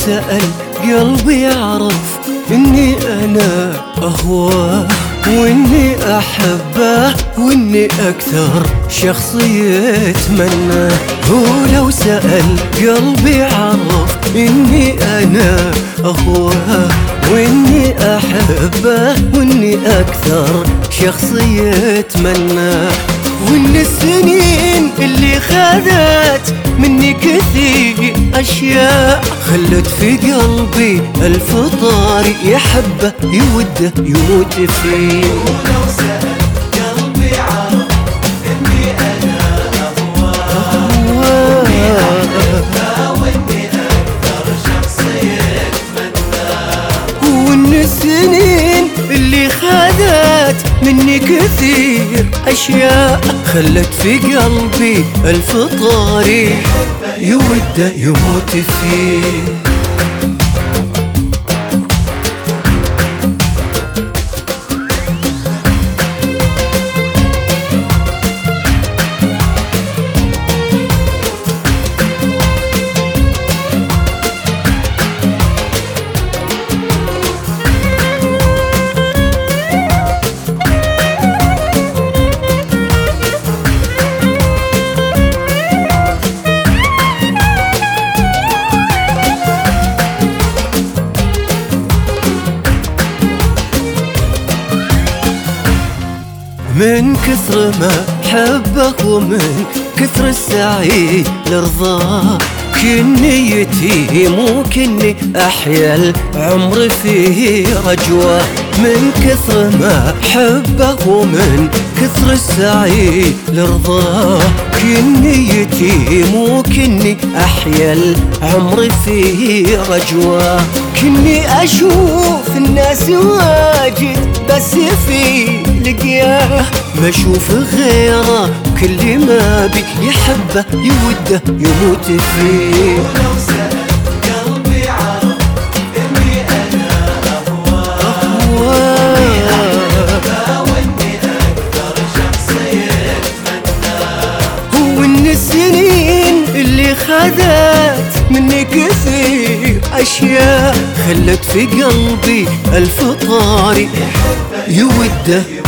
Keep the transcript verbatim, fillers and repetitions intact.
سأل قلبي يعرف إني أنا أهواه وإني أحبه وإني أكثر شخص يتمناه. هو لو سأل قلبي يعرف إني أنا أهواه وإني أحبه وإني أكثر شخص يتمناه. وإن السنين اللي خذت مني كثير أشياء خلت في قلبي ألف طاري يحبه يوده يموت فيه. ولو سأل قلبي عرف إني أنا أهواه وإني أحبه وإني أكثر شخص يتمناه. وإن السنين اللي خذت مني كثير أشياء خلت في قلبي ألف طاري يوده يموت فيه. من كثر ما حبك ومن كثر السعي لرضاه كني يتيم وكني أحيا العمر فيه رجوة. من كثر ما حبك ومن كثر السعي لرضاه كني يتيم وكني أحيا العمر فيه رجوة. كني أشوف الناس واجد بس في لقياه ما اشوف غيره كل ما بي يحبه يوده يموت فيه. ولو سأل قلبي عرف إني أنا أهواه وإني أحبه وإني أكثر شخص يتمناه. وإن السنين اللي خذت مني كثير أشياء خلت في قلبي ألف طاري يوده